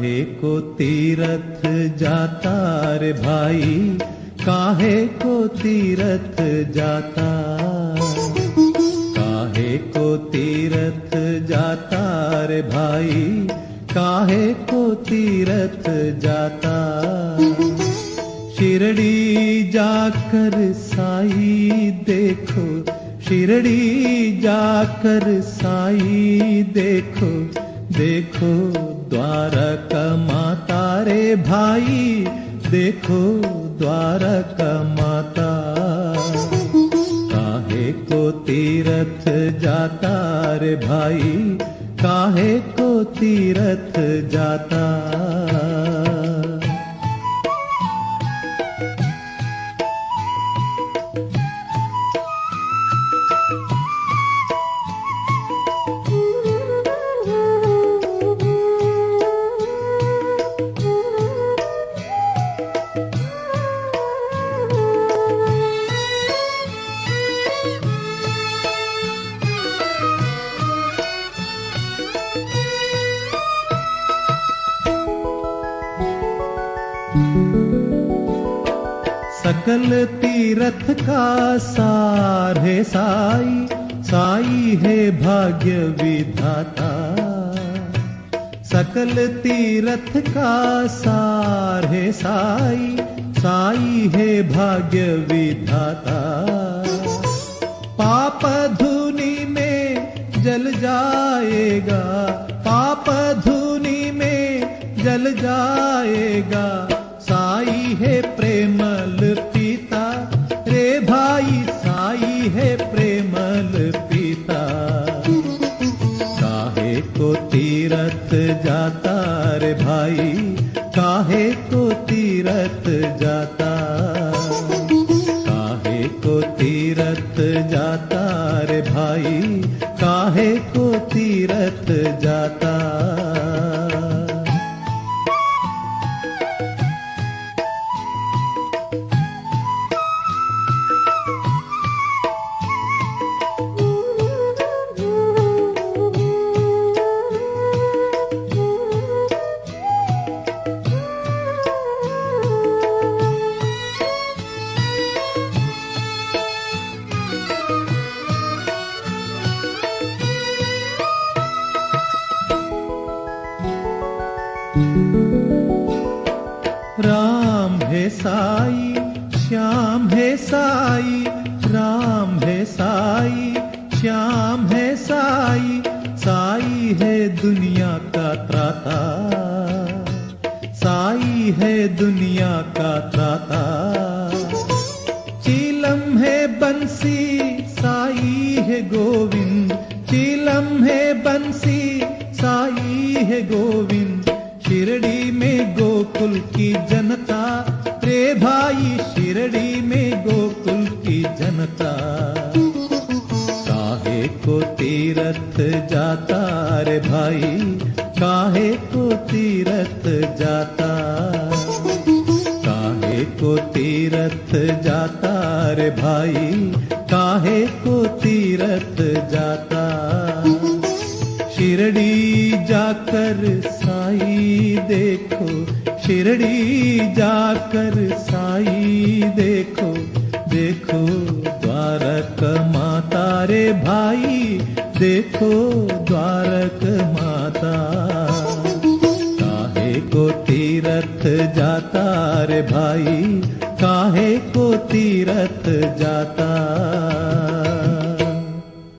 काहे को तीरथ जाता रे भाई, काहे को तीरथ जाता, काहे को तीरथ जाता रे भाई, काहे को तीरथ जाता। शिरडी जाकर साई देखो, शिरडी जाकर साई देखो, देखो द्वारका माता रे भाई, देखो द्वारका माता। काहे को तीरथ जाता रे भाई, काहे को तीरथ जाता। सकल तीरथ का सार है साई, साई है भाग्य विधाता। सकल तीरथ का सार है साई, साई है भाग्य विधाता। पाप धुनी में जल जाएगा, पाप धुनी में जल जाएगा, साई है प्रेमल पिता रे भाई, साई है प्रेमल पिता। काहे को तीरथ जाता रे भाई, काहे को तीरथ जाता, काहे को तीरथ जाता रे भाई, काहे को तीरथ जाता। राम है साई, श्याम है साई, राम है साई, श्याम है साई, साई है दुनिया का त्राता, साई है दुनिया का त्राता। चीलम है बंसी, साई है गोविंद, चीलम है बंसी, साई है गोविंद। शिरडी में गोकुल की जनता रे भाई, शिरडी में गोकुल की जनता। काहे को तीरथ जाता रे भाई, काहे को तीरथ जाता, काहे को तीरथ जाता रे भाई, काहे को तीरथ जाता। शिरडी जाकर साई देखो, शिरडी जाकर साई देखो, देखो द्वारका माता रे भाई, देखो द्वारका माता। काहे को तीरथ जाता रे भाई, काहे को तीरथ जाता।